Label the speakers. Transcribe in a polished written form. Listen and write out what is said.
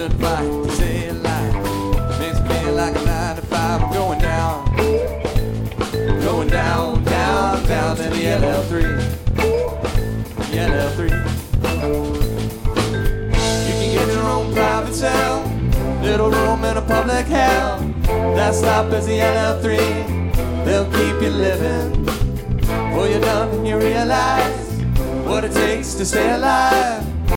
Speaker 1: good fight to stay alive. Makes me feel like a 9 to 5. I'm going down, down to the LL3. The LL3. You can get your own private cell, little room in a public hell. That stop is the LL3. They'll keep you living. Before you're done and you realize what it takes to stay alive.